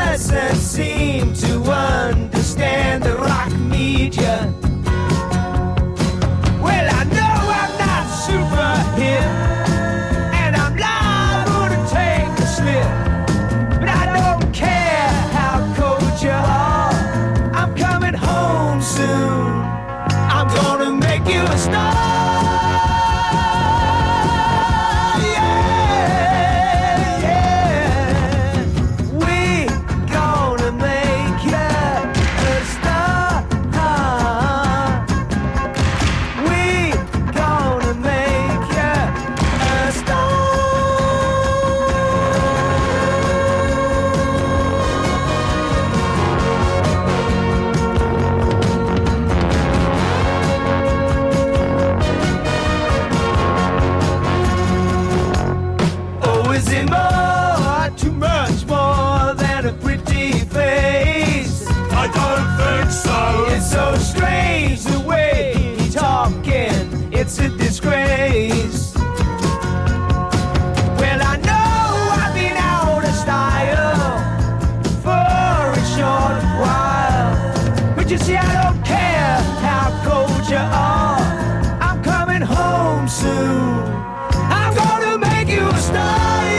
doesn't seem to understand the rock media. Well, I know I'm not super hip, and I'm liable to take a slip, but I don't care how cold you are. I'm coming home soon. I'm gonna make you a star. So strange the way he's talking, it's a disgrace. Well, I know I've been out of style for a short while, but you see I don't care how cold you are. I'm coming home soon. I'm gonna make you a star.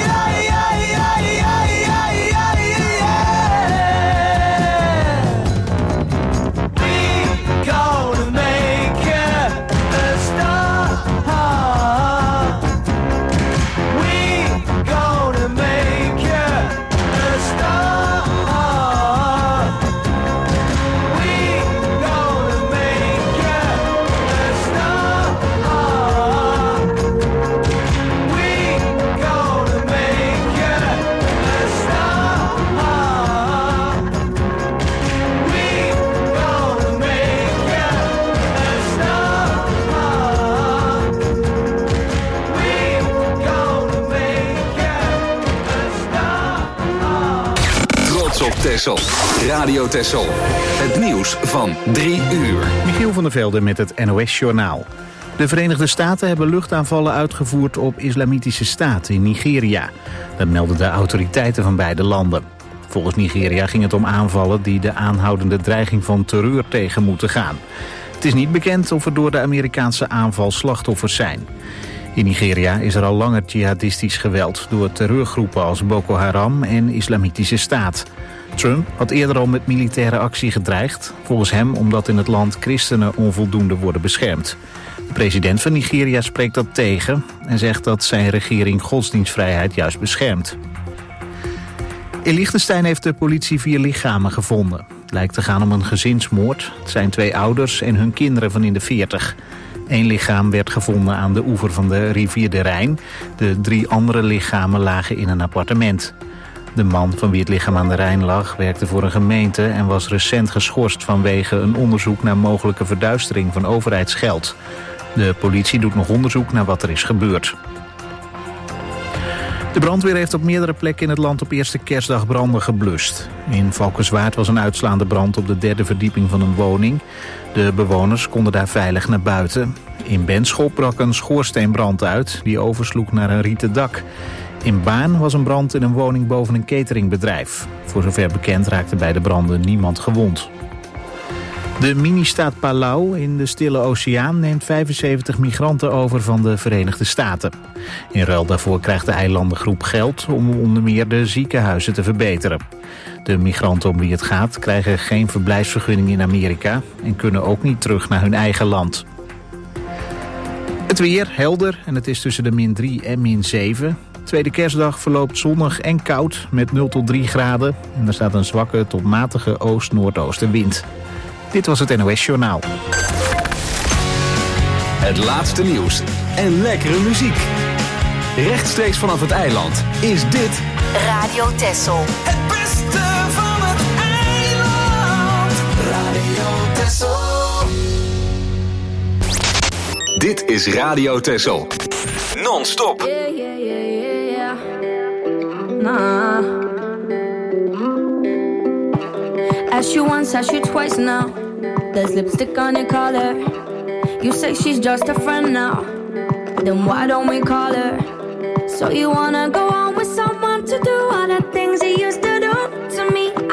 Texel. Radio Texel. Het nieuws van 3 uur. Michiel van der Velde met het NOS-journaal. De Verenigde Staten hebben luchtaanvallen uitgevoerd op Islamitische Staat in Nigeria. Dat melden de autoriteiten van beide landen. Volgens Nigeria ging het om aanvallen die de aanhoudende dreiging van terreur tegen moeten gaan. Het is niet bekend of er door de Amerikaanse aanval slachtoffers zijn. In Nigeria is er al langer jihadistisch geweld door terreurgroepen als Boko Haram en Islamitische Staat. Trump had eerder al met militaire actie gedreigd, volgens hem omdat in het land christenen onvoldoende worden beschermd. De president van Nigeria spreekt dat tegen en zegt dat zijn regering godsdienstvrijheid juist beschermt. In Liechtenstein heeft de politie 4 lichamen gevonden. Het lijkt te gaan om een gezinsmoord. Het zijn 2 ouders en hun kinderen van in de 40. 1 lichaam werd gevonden aan de oever van de rivier de Rijn. De 3 andere lichamen lagen in een appartement. De man van wie het lichaam aan de Rijn lag werkte voor een gemeente en was recent geschorst vanwege een onderzoek naar mogelijke verduistering van overheidsgeld. De politie doet nog onderzoek naar wat er is gebeurd. De brandweer heeft op meerdere plekken in het land op eerste kerstdag branden geblust. In Valkenswaard was een uitslaande brand op de 3e verdieping van een woning. De bewoners konden daar veilig naar buiten. In Benschop brak een schoorsteenbrand uit die oversloeg naar een rieten dak. In Baarn was een brand in een woning boven een cateringbedrijf. Voor zover bekend raakte bij de branden niemand gewond. De mini-staat Palau in de Stille Oceaan neemt 75 migranten over van de Verenigde Staten. In ruil daarvoor krijgt de eilandengroep geld om onder meer de ziekenhuizen te verbeteren. De migranten om wie het gaat krijgen geen verblijfsvergunning in Amerika en kunnen ook niet terug naar hun eigen land. Het weer helder en het is tussen de -3 en -7. Tweede kerstdag verloopt zonnig en koud met 0 tot 3 graden. En er staat een zwakke tot matige oost-noordoostenwind. Dit was het NOS-journaal. Het laatste nieuws en lekkere muziek. Rechtstreeks vanaf het eiland is dit Radio Texel. Het beste van het eiland. Radio Texel. Dit is Radio Texel. Non-stop. Yeah. Nah. Asked you once, asked you twice now. There's lipstick on your collar. You say she's just a friend now. Then why don't we call her? So you wanna go on with someone to do all the things he used to do to me?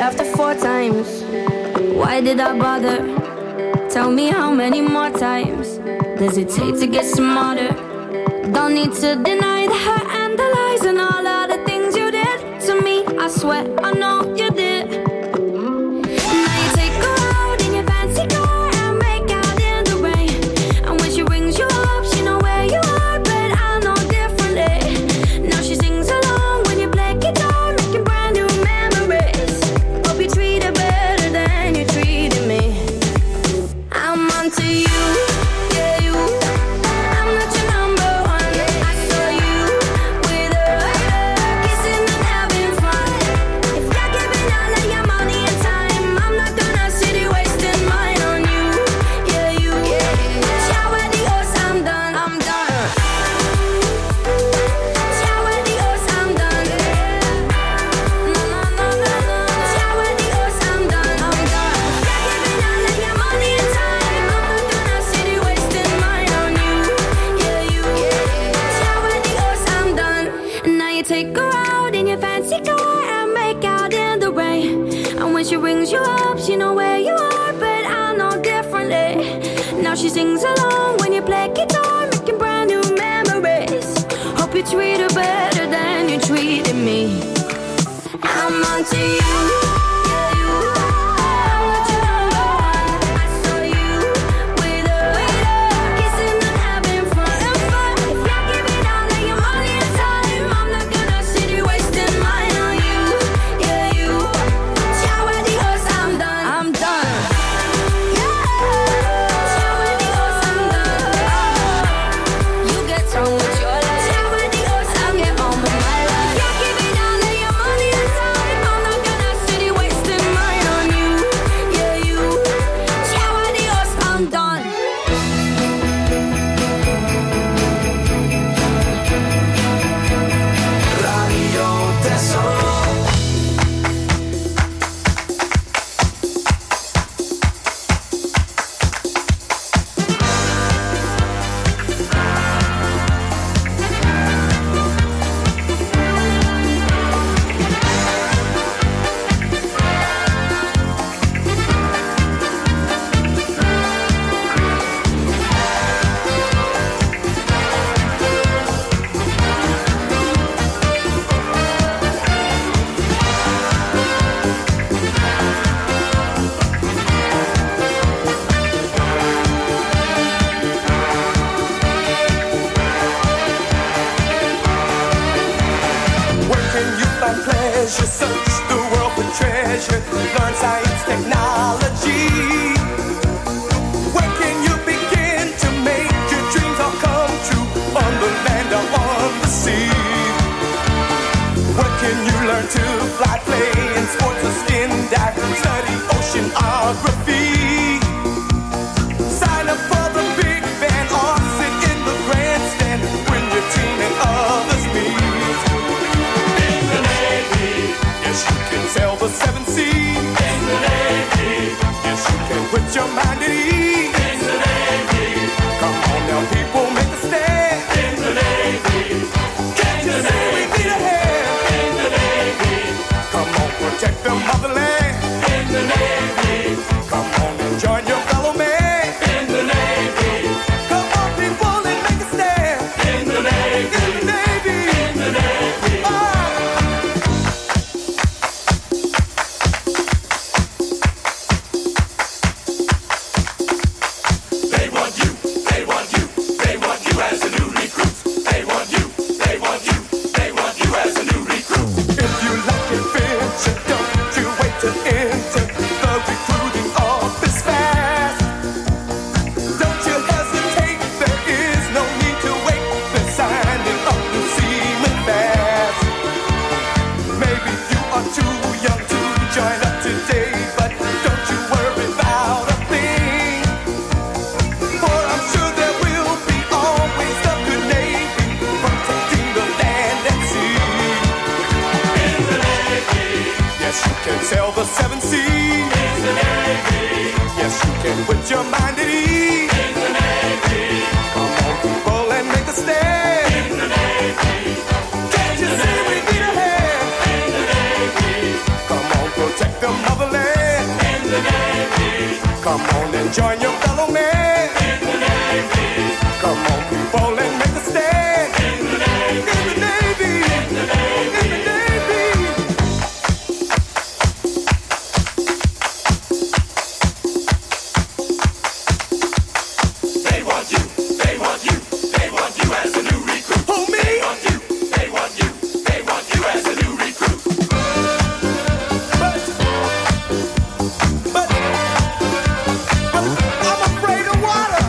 after 4 times. Why did I bother? Tell me how many more times does it take to get smarter? Don't need to deny the hurt and the lies and all of the things you did to me. I swear I know you did. Now you take her out in your fancy car and make out in the rain. And when she rings you up, she know where you are, but I know differently. Now she sings along when you play guitar, making brand new memories. Hope you treat her better than you treated me. I'm onto you, yeah you. I'm not your number one. I saw you with her, kissing and having fun. If you're giving all of your money and time, I'm not gonna sit here wasting mine on you, yeah you. Shower the horse, I'm done, I'm done. Shower the horse, I'm done. No. Shower the horse, I'm done, I'm done. If you're giving all of your money and time, I'm not gonna sit here wasting mine on you, yeah you. Shower the horse, I'm done. And now you take her out in your fancy car and make out in the rain. And when she rings you up, she know where you are, but I know differently. Now she sings along when you play guitar, making brand new memories. Hope you treat her better than you treated me. I'm onto you, yeah you. I'm not your number one. I saw you with her, kissing and having fun. If you're giving all of your money and time, I'm not gonna sit here wasting mine on you, yeah you. Shower the horse, I'm done, I'm done. Shower the horse, I'm done. You get on with your life. Shower the horse, I'll get on with my life. You're giving all of your money and time, I'm not gonna sit here wasting mine on you, yeah you. Shower the horse, I'm done. Radio Tesoro. Where can you find pleasure? Search the world for treasure. Learn science, technology. Where can you begin to make your dreams all come true? On the land or on the sea. Where can you learn to fly, play in sports or skin dive? Study oceanography. Sign up for the big band or sit in the grandstand when your team and others meet. In the Navy, yes you can sail the 7 seas. In the Navy, yes you can put your mind at ease. In the Navy, come on now people, make a stand. In the Navy, can't you see we need a hand? In the Navy, come on protect the motherland. In the Navy, come on and join your fellow man. In the Navy, come on people and make a stand. In the Navy, in the Navy, in the Navy. They want you, they want you, they want you as a new recruit. They want you, they want you, they want you as a new recruit. If you like adventure, don't you wait to enter the recruiting office fast. Don't you hesitate, there is no need to wait. They're signing up new seamen fast. Maybe you are too young to join up today, but don't you worry about a thing. For I'm sure there will be always a good Navy protecting the land and sea. In the Navy, yes you can sail the 7 seas. In the Navy, yes you can put your mind at ease. In the Navy, come on people and make a stand. In the Navy, can't you see we need a hand? In the Navy, come on protect the Come on and join your fellow man. In the Navy. Come on, people, and make a stand. In the Navy. In the Navy. In the Navy. In the Navy. They want you. They want you. They want you as a new recruit. Who, me? They want you. They want you. They want you as a new recruit. But I'm afraid of water.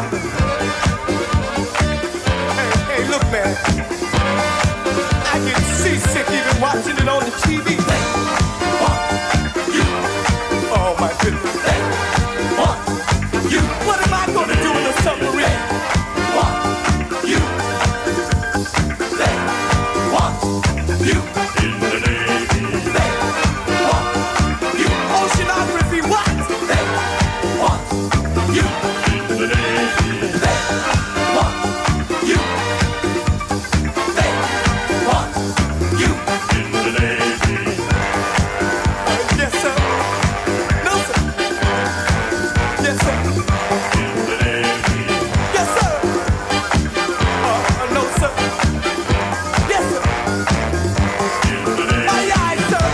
Hey, look, man. I get seasick even watching it on the TV. They want you. Oh, my goodness. They want you. What am I going to do in a submarine? They want you. They want you. In the Navy. They want you. Oceanography, what? They want you. In the Navy. They want you. They want you. In the Navy. Yes, sir. No, sir. Yes, sir. In the Navy. Yes, sir. No, sir. Yes, sir. In the Navy. Aye, aye, sir.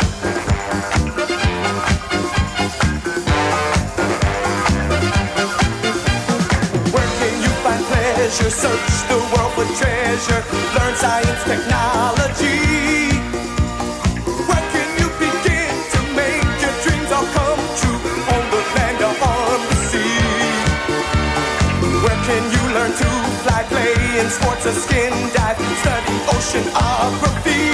Where can you find pleasure? Search the world for treasure. Learn science, technology. Where can you begin to make your dreams all come true? On the land or on the sea. Where can you learn to fly, play in sports or skin dive? Study oceanography.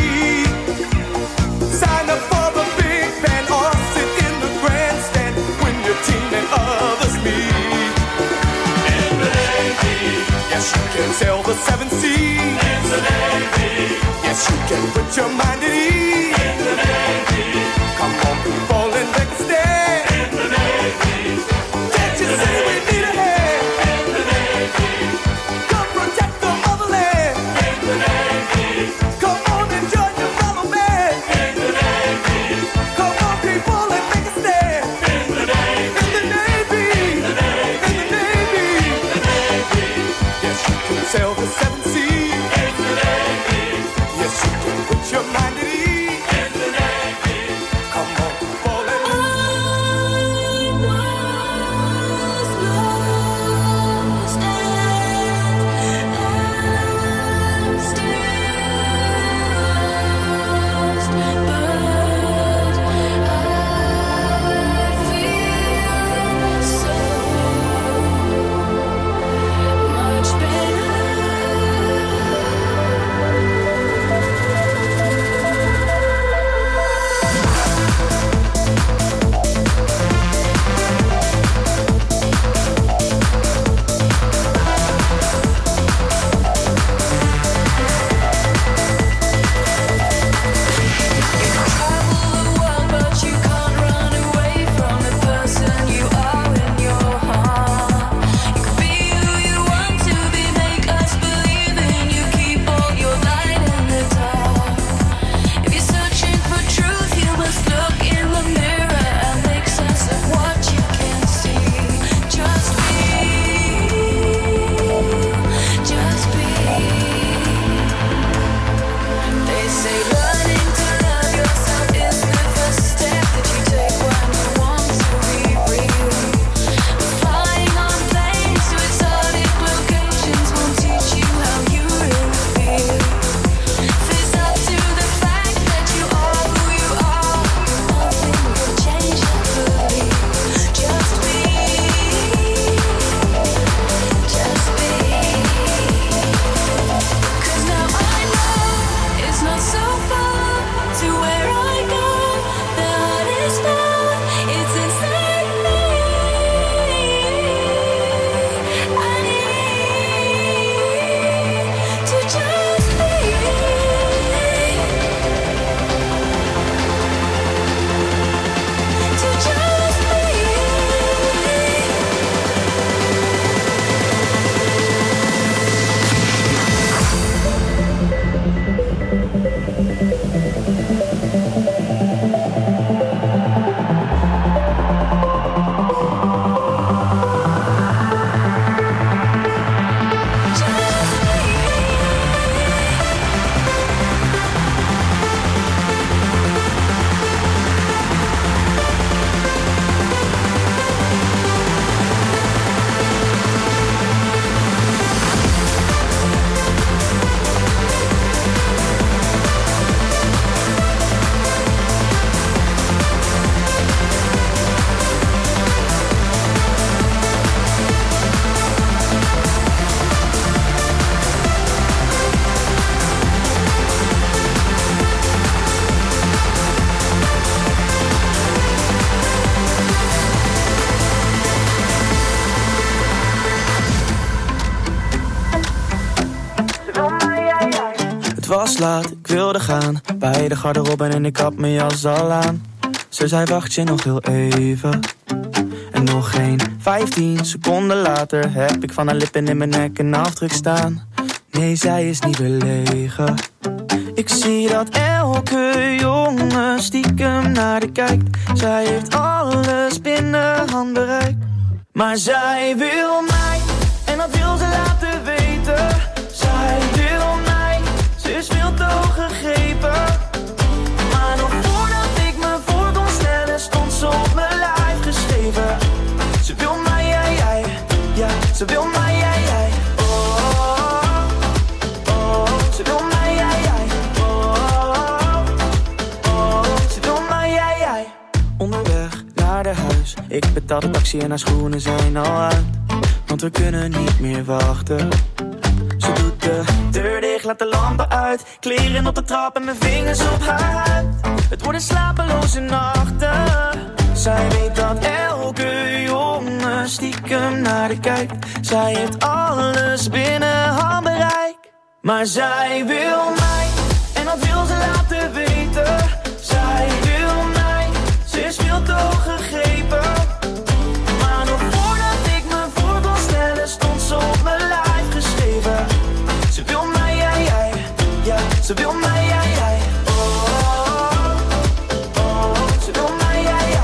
Sign up for the big band or sit in the grandstand when your team and others meet. In the Navy. Yes, you can sail the seven seas. In the Navy. Yes, you can put your mind at ease. In the Navy. Come on, people, and make a stand. In the Navy. Can't you see we need a hand? In the Navy. Come protect the motherland. In the Navy. Come on and join your fellow man. In the Navy. Come on, people, and make a stand. In the Navy. In the Navy. In the Navy. In the Navy. In the Navy. Yes, you can sail the seven seas. In the Navy. Yes, you can put your mind slaat, ik wilde gaan. Bij de garderobe en ik had mijn jas al aan. Ze zei wacht je nog heel even. En nog geen 15 seconden later heb ik van haar lippen in mijn nek een afdruk staan. Nee, zij is niet belegen. Ik zie dat elke jongen stiekem naar de kijkt. Zij heeft alles binnen handbereik. Maar zij wil mij, en dat wil ze laten weten. Zij wil mij, ze is veel te hoog gegrepen. Maar nog voordat ik me voor kon stellen, stond ze op mijn lijf geschreven. Ze wil mij, jij, ja, ze wil mij, jij. Ze wil mij, jij. Ze wil mij, jij. Onderweg naar de huis. Ik betaal de taxi en haar schoenen zijn al uit. Want we kunnen niet meer wachten. Ze doet de deur dicht, laat de lampen uit. Kleren op de trap en mijn vingers op haar huid. Het worden slapeloze nachten. Zij weet dat elke jongen stiekem naar de kijkt. Zij heeft alles binnen handbereik. Maar zij wil mij, en dat wil ze laten weten. Zij wil mij, ze is veel te hoog gegrepen. Maar nog voordat ik me voor kon stellen, stond ze op mijn lijf geschreven. Ze wil mij, jij, ja, ze wil mij, jij. Ze wil mij, jij.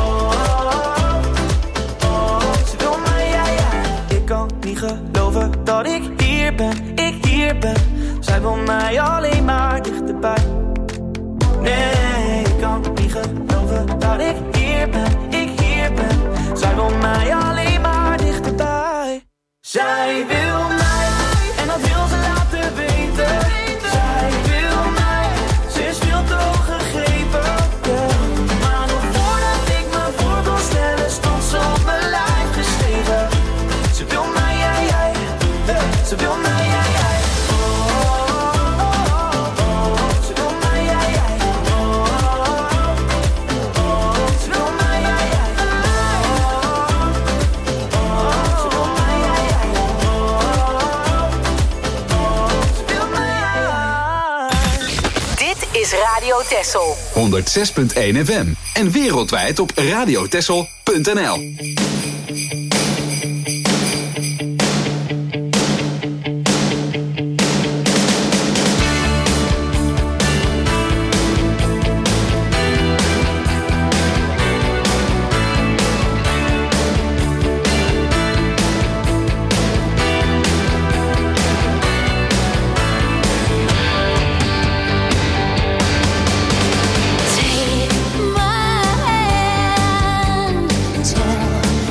Ze wil mij, jij. Ik kan niet geloven dat ik hier ben. Zij wil mij alleen maar dichterbij. Nee, ik kan niet geloven dat ik hier ben. Zij wil mij alleen maar dichterbij. Zij wil mij, en dat wil ze laten weten. Zij wil mij, ze is veel te hoog gegrepen. Yeah. Maar nog voordat ik me voor kon stellen, stond ze op mijn lijf geschreven. Ze wil mij, jij. Ze wil mij, jij. Radio Texel 106.1 FM en wereldwijd op radiotexel.nl. Take my hand, tell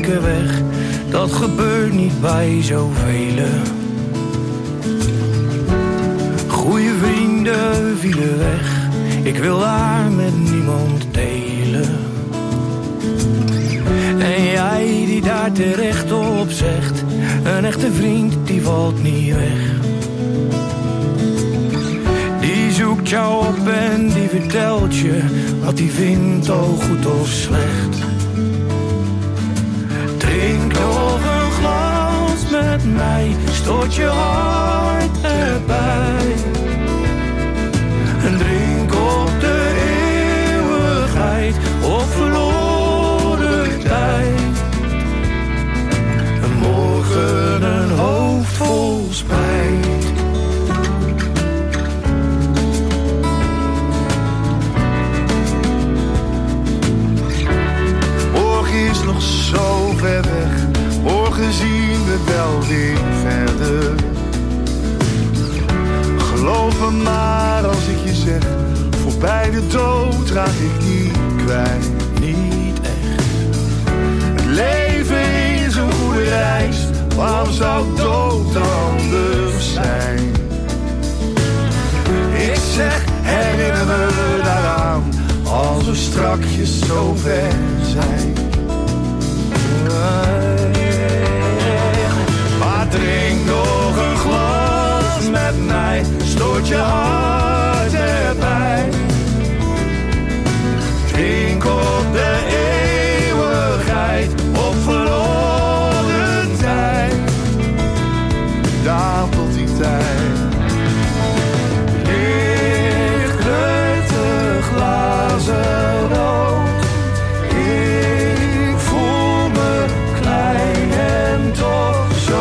keer weg, dat gebeurt niet bij zoveel. Goeie vrienden vielen weg, ik wil haar met niemand delen. En jij die daar terecht op zegt, een echte vriend die valt niet weg. Die zoekt jou op en die vertelt je wat hij vindt, al goed of slecht. Drink nog een glas met mij, stoot je hart erbij. En drink op de eeuwigheid of verloren tijd. En morgen een hoofd vol spijt. Morgen is nog zo ver weg, morgen zien we wel weer verder. Geloof me maar als ik je zeg, voorbij de dood raak ik niet kwijt, niet echt. Het leven is een goede reis, waarom zou dood anders zijn? Ik zeg, herinner me daaraan, als we strakjes zo ver zijn. Maar drink nog een glas met mij, stoot je hart erbij. Drink op de eeuwigheid, op verloren tijd. Daar tot die tijd. Lichtgleurige glazen rood. Ik voel me klein en toch zo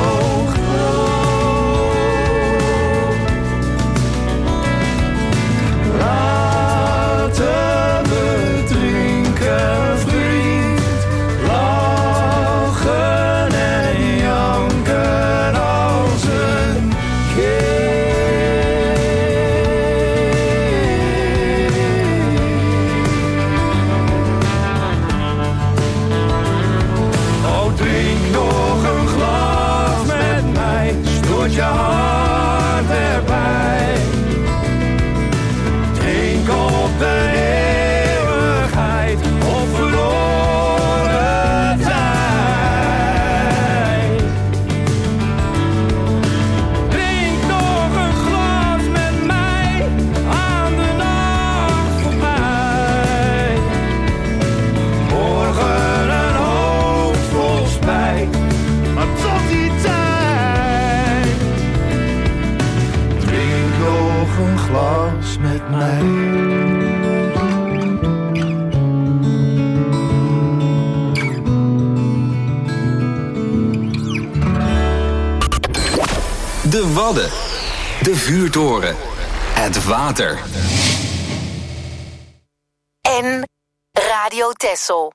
je hart erbij. Drink op de eeuwigheid, op verloren tijd. Drink nog een glas met mij, aan de nacht voorbij. Morgen een hoofd vol spijt, maar tot die tijd. Een glas met mij. De Wadden, de vuurtoren, het water. En Radio Texel.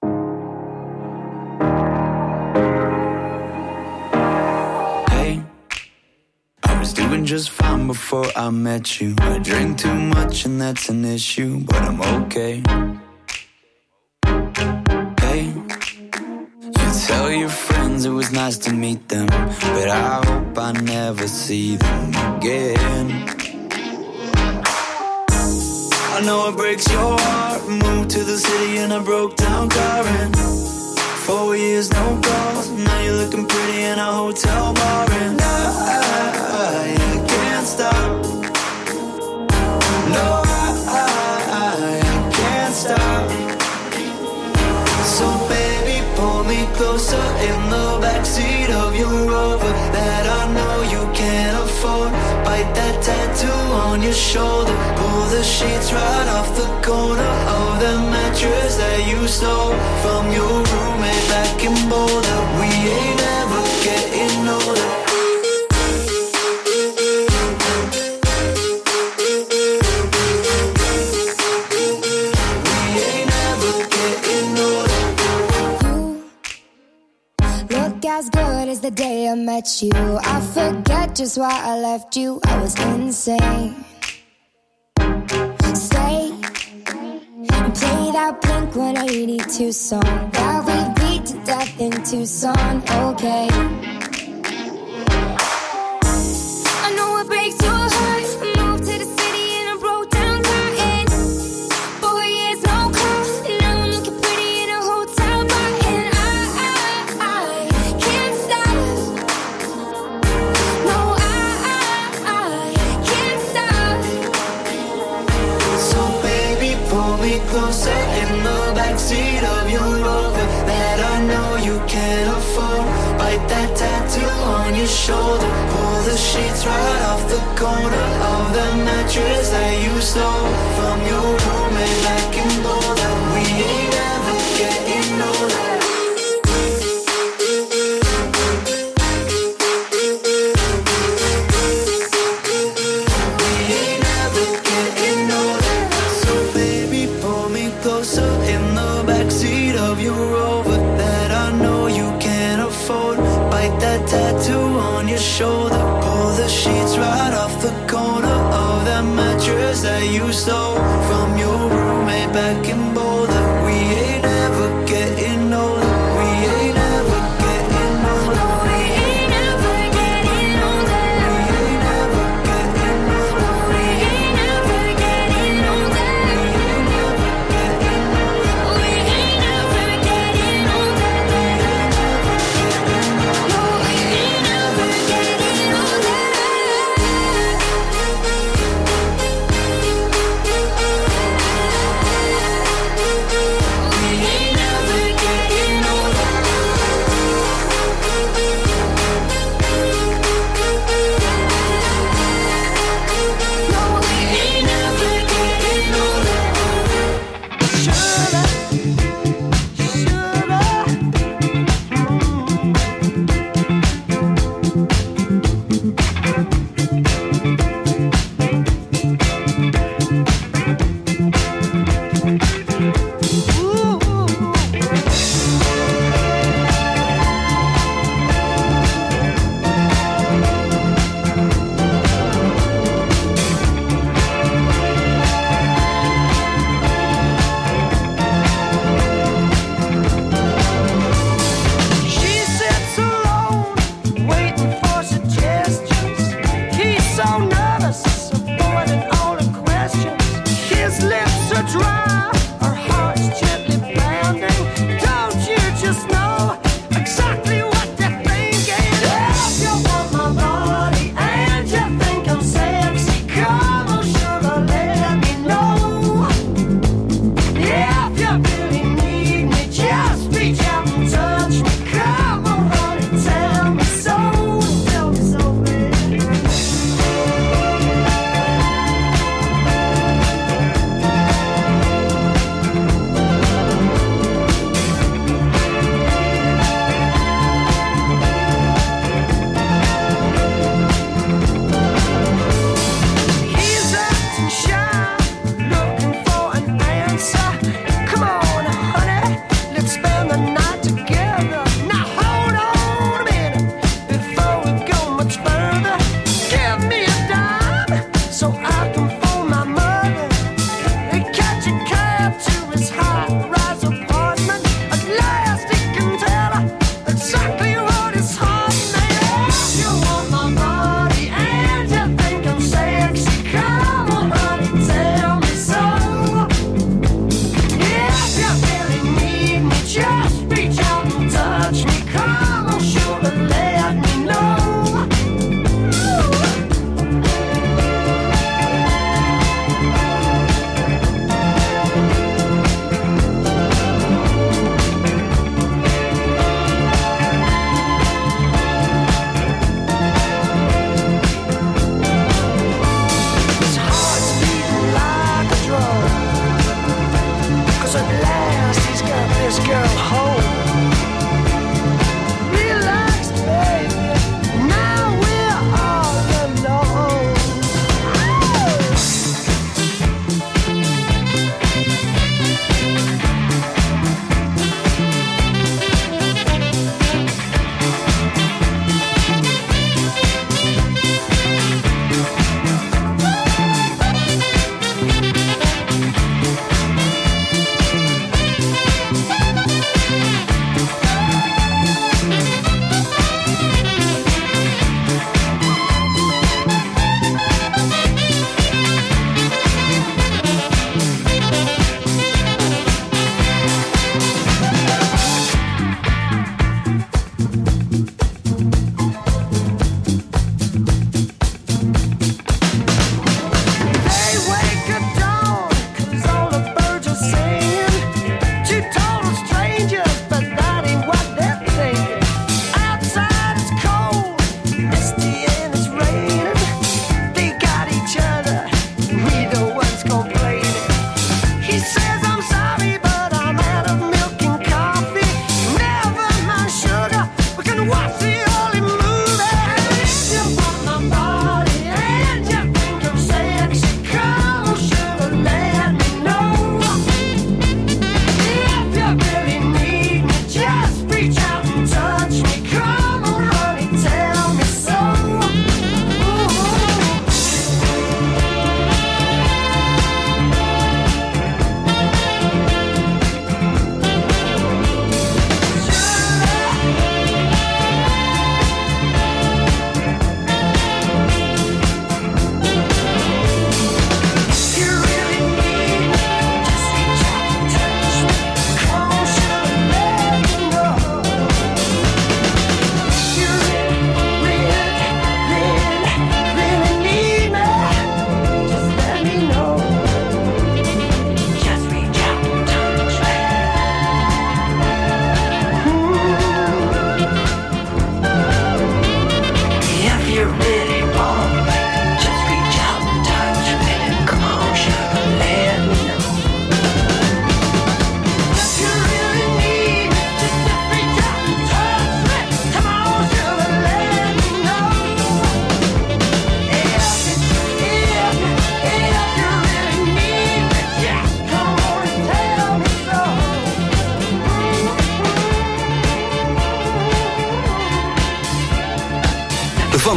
Doing just fine before I met you. I drink too much and that's an issue, but I'm okay. Hey, you tell your friends it was nice to meet them, but I hope I never see them again. I know it breaks your heart. Moved to the city in a broke down car and 4 years no calls. Now you're looking pretty in a hotel bar and I can't stop. No, I can't stop. So baby, pull me closer in the backseat of your Rover that I know you can't afford. Bite that tattoo on your shoulder. Pull the sheets right off the corner of the mattress that you stole from your roommate back in Boulder. We ain't ever getting older. As good as the day I met you. I forget just why I left you. I was insane. Stay and play that Blink-182 song that we beat to death in Tucson, okay. I know it breaks your heart. Moved to the city and I broke down crying. 4 years, no call. Now I'm looking pretty in a hotel bar. And I can't stop. No, I can't stop. So baby, pull me closer in the backseat of your Rover that I know you can't afford. Bite that tattoo on your shoulder. Pull the sheets right off the corner of the mattress that you stole from your roommate back in Boulder. We ain't ever getting older. Tattoo on your shoulder. Pull the sheets right off the corner of that mattress that you stole from your roommate back in Boulder. We ain't ever getting older. We ain't ever getting older. We ain't ever getting older. We ain't ever getting older. We ain't ever getting older. We ain't ever getting older.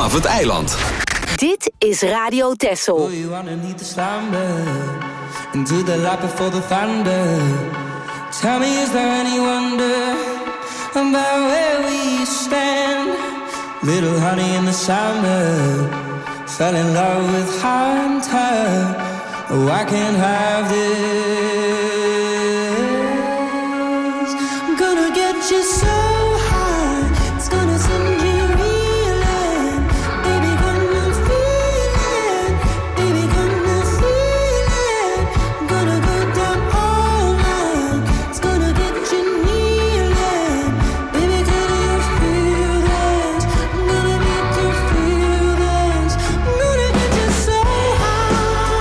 vanaf het eiland. Dit is Radio Texel. Oh, you underneath the slumber, into the light before the thunder. Tell me, is there any wonder about where we stand? Little honey in the summer, fell in love with hunter. Oh, I can't have this. I'm gonna get you so high, it's gonna send you reeling. Baby, gonna feel it. Baby, gonna feel it. I'm gonna go down all night, it's gonna get you kneeling. Baby, can you feel this? I'm gonna make you feel this. I'm gonna get you so high.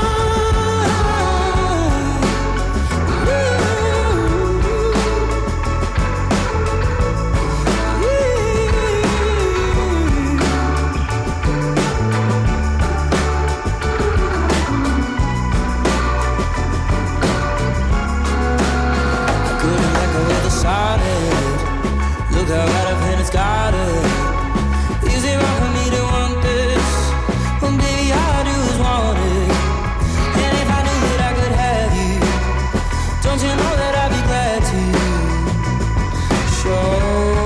Couldn't let go of the solid. Look how right up in it's got it. Is it wrong for me to want this? Well, baby, all I do is want it. And if I knew that I could have you, don't you know that I'd be glad to show?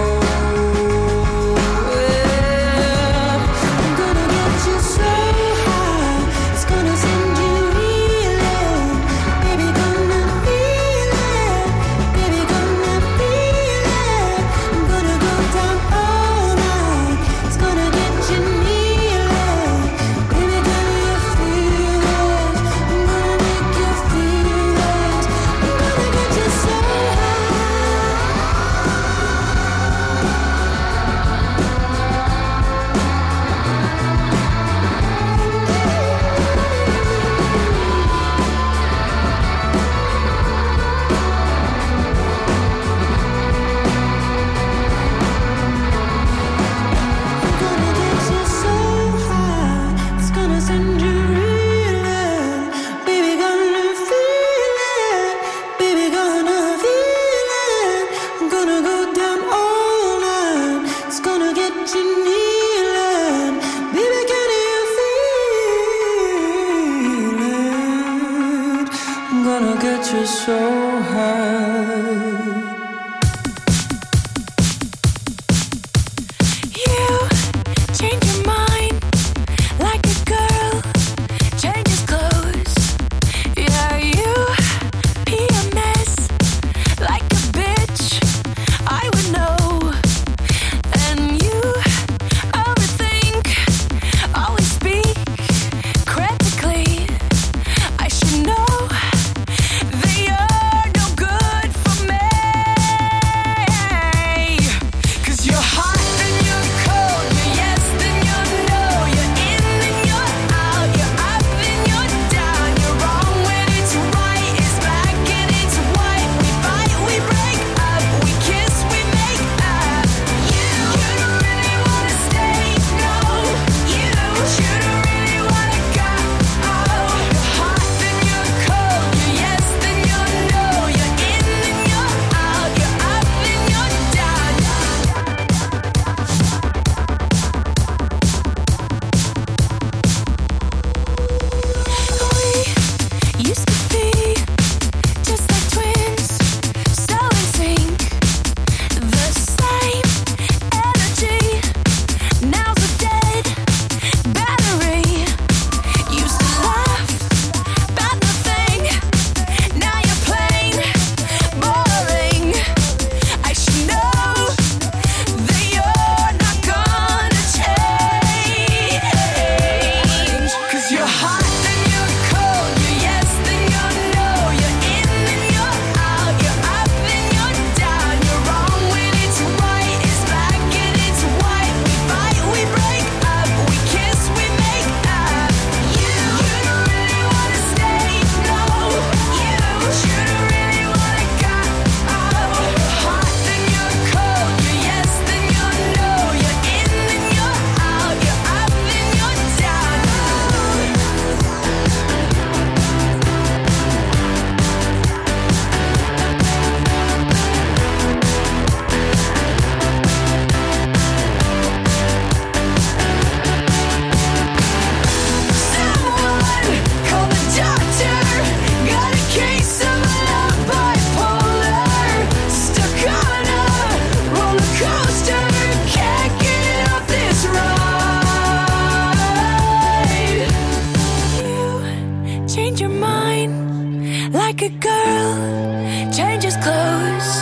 I'm gonna get you so high, it's gonna send you reeling. Baby, gonna feel it. Baby, gonna feel it. I'm gonna go down all night, it's gonna get you kneeling. Baby, can you feel it? I'm gonna make you feel it. I'm gonna get you so it's gonna send you reeling. Baby, gonna feel it. Baby, gonna feel it. I'm gonna go down all night, it's gonna get you kneeling. Baby, can you feel it? I'm gonna get you so high. You change your mind like a girl changes clothes. Yeah, you PMS like a bitch. I would know. And you overthink, always speak critically. I should know that you're no good for me. mine, like a girl changes clothes.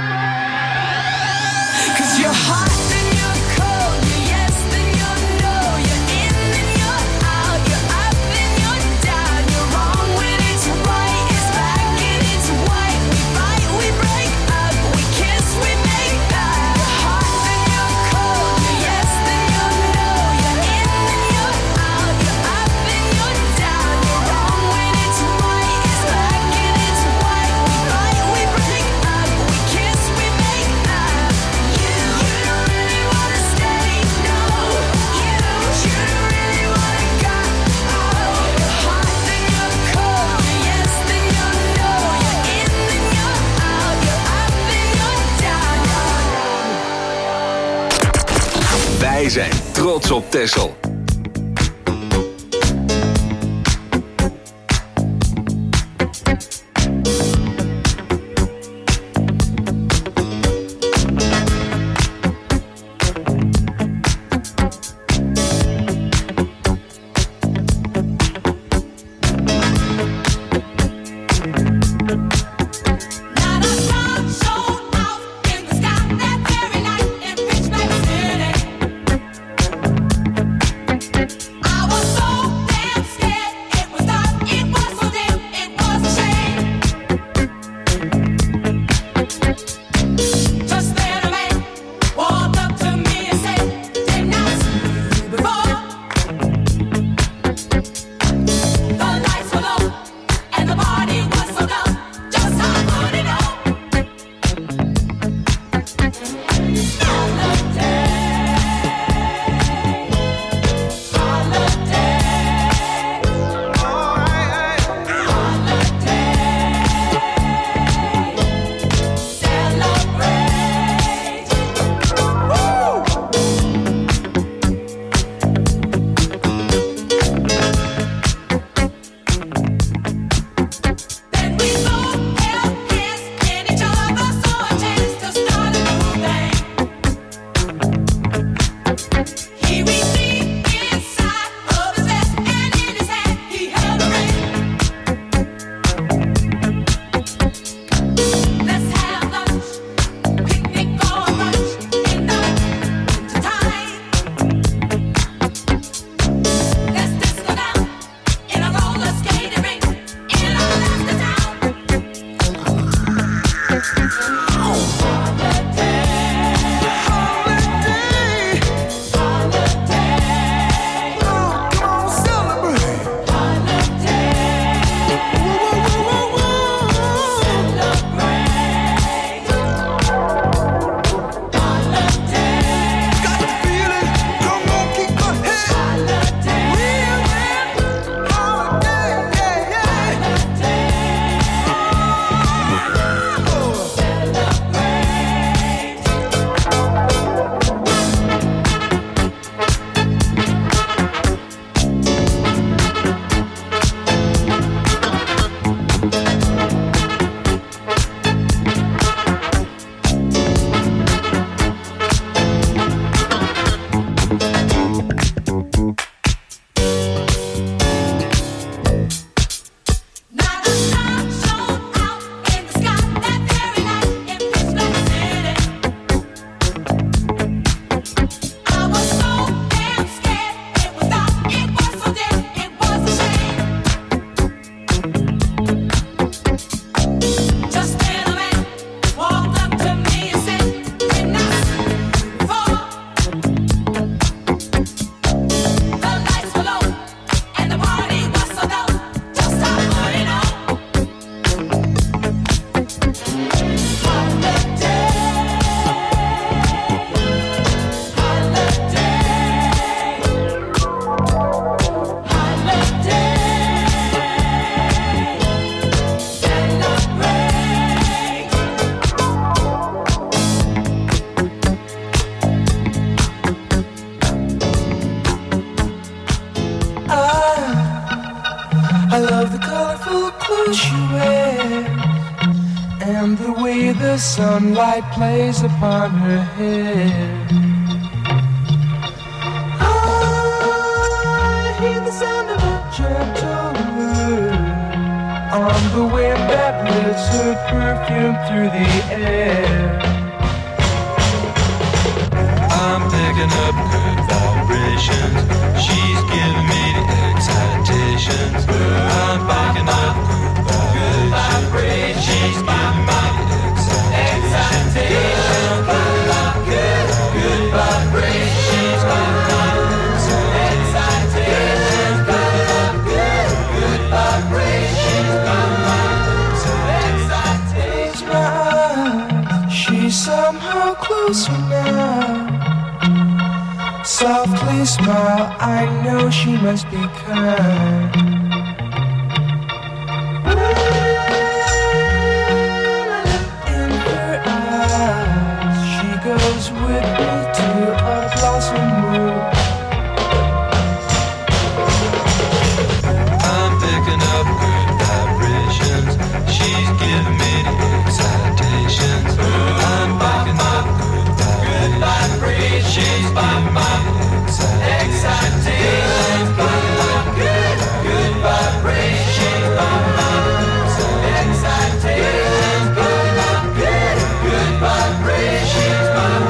'Cause you're hot, then you're cold, you're yes, then you're no, you're in, then you're out, you're up, then you're down, you're wrong when it's right, it's black and it's white, we fight, we break up, we kiss, we make up. You're hot, then you're cold, you're yes, then you're no, you're in, then you're out, you're up, then you're down, you're wrong when it's right, it's black and it's white, we fight, we break up, we kiss, we make up. You don't really wanna stay, no, you don't really wanna go. You're hot, then you're cold, you're yes, then you're no, you're in, then you're out, you're up, then you're down. Wij zijn trots op Texel. Not a star shone out in the sky that very night in Pitch Black City. I was so damn scared. It was dark. It was so dim. It was a shame. Just then a man walked up to me and said, "Didn't I see you before?" The lights were low and the party was so dull. Just how could it all? Then we both held hands in each other, saw a chance to start a new thing. He reached deep inside of his vest, and in his hand he held a ring. Let's have lunch, picnic or brunch in the wintertime. Let's disco down in a roller skating rink in Alaska town. Not a star shone out in the sky that very night in Pitch Black City. I was so damn scared. It was dark. It was so dim. It was a shame. Just then a man walked up to me and said, "Didn't I see you before?" The lights were low and the party was so dull. Just how could it all? I love the colorful clothes she wears and the way the sunlight plays upon her hair. I hear the sound of a gentle word the wind that lifts her perfume through the air. I'm picking up good vibrations. She's giving me the excitations. I'm picking up good vibrations. She's giving me the excitations. Good vibrations. She's giving me the excitations. Good vibrations. Close my eyes. She's somehow closer now. Softly smile, I know she must be kind. In her eyes, she goes with me to a blossom room. I'm picking up good vibrations. She's giving me the excitations. I'm picking up good vibrations. She's giving me the excitations. Good vibrations. Excitations. Good vibrations.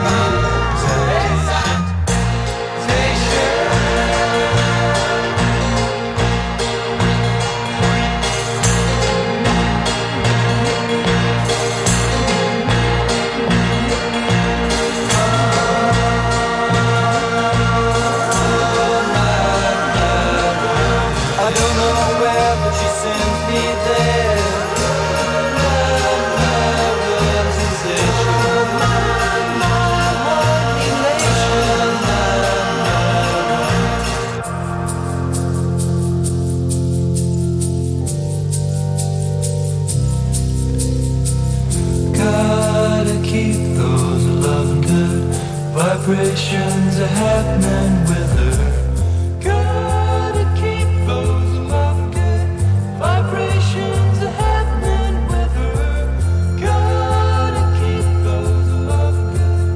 Vibrations are happening with her. Gotta keep those love good. Vibrations are happening with her. Gotta keep those love good.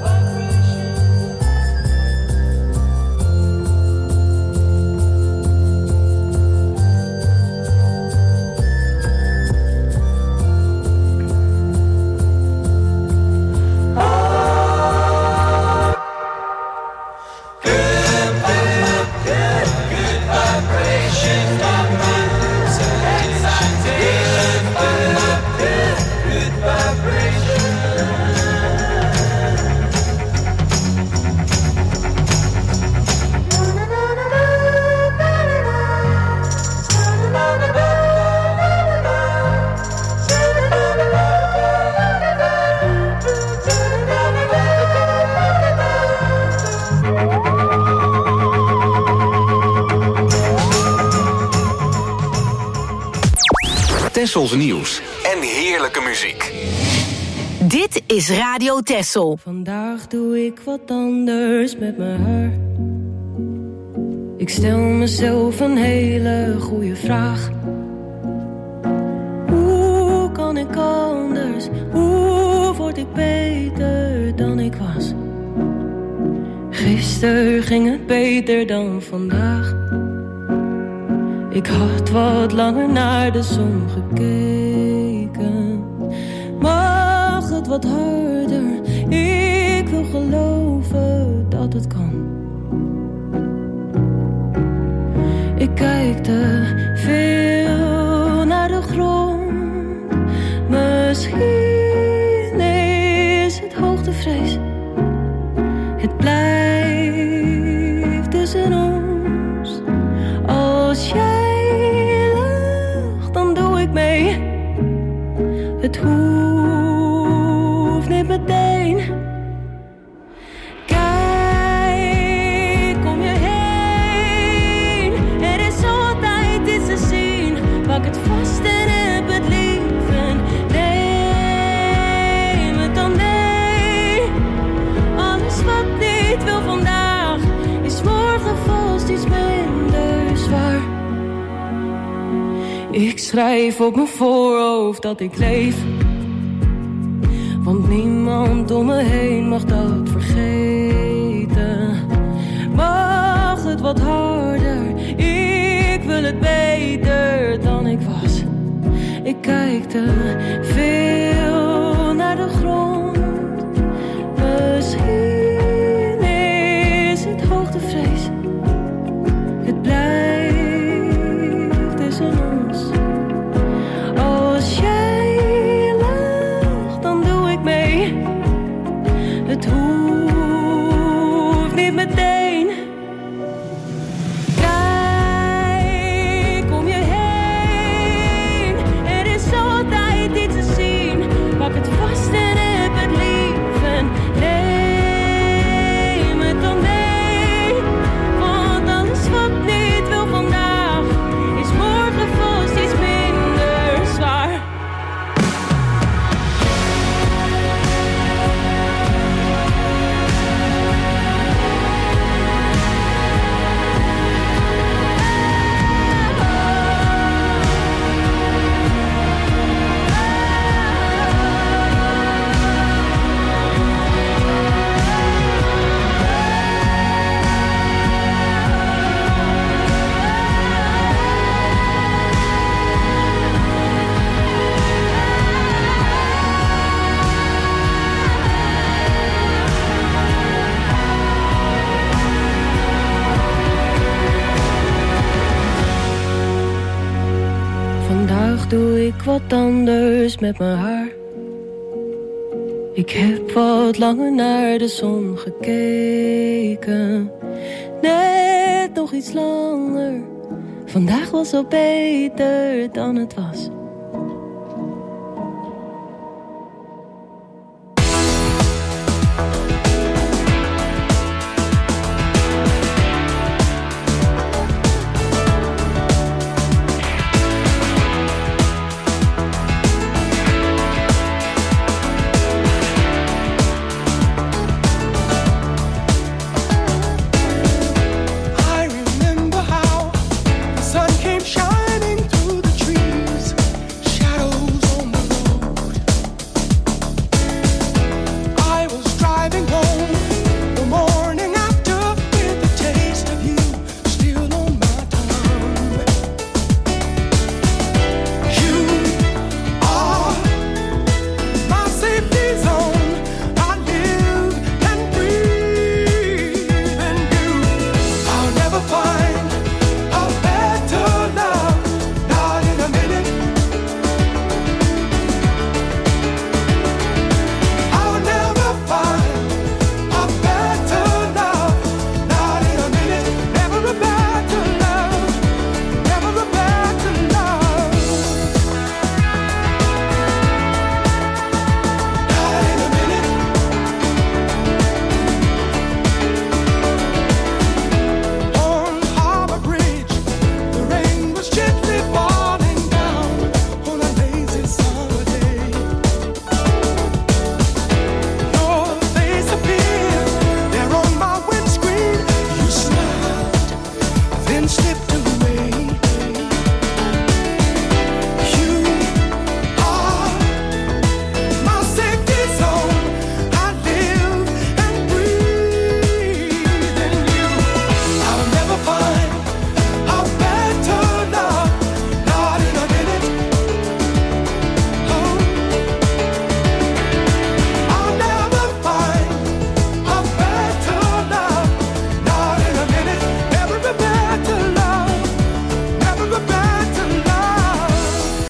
Tessels nieuws en heerlijke muziek. Dit is Radio Tessel. Vandaag doe ik wat anders met mijn haar. Ik stel mezelf een hele goede vraag. Hoe kan ik anders? Hoe word ik beter dan ik was? Gisteren ging het beter dan vandaag. Ik had wat langer naar de zon gekeken. Mag het wat harder? Ik wil geloven dat het kan. Ik kijk te veel naar de grond. Misschien is het hoogtevrees. Het blijft tussen ons. Als jij lacht, dan doe ik mee. Het hoeft niet meteen. Kijk om je heen. Er is altijd iets te zien. Pak het vast en heb het lief. En neem het dan mee. Alles wat niet wil vandaag is morgen vast iets minder zwaar. Ik schrijf op mijn voorhoofd dat ik leef. Want niemand om me heen mag dat vergeten. Mag het wat harder, ik wil het beter dan ik was. kijk te veel naar de grond. Misschien is het hoogtevrees. Het blijft tussen ons. Als jij lacht, dan doe ik mee. Het hoeft niet meteen. Kijk om je heen. Er is altijd iets te zien. Pak het vast en heb het lief. En neem het dan mee. Want alles wat niet wil vandaag is morgen vast iets minder zwaar. Vandaag doe ik wat anders met mijn haar. Ik heb wat langer naar de zon gekeken. Net nog iets langer. Vandaag was al beter dan het was.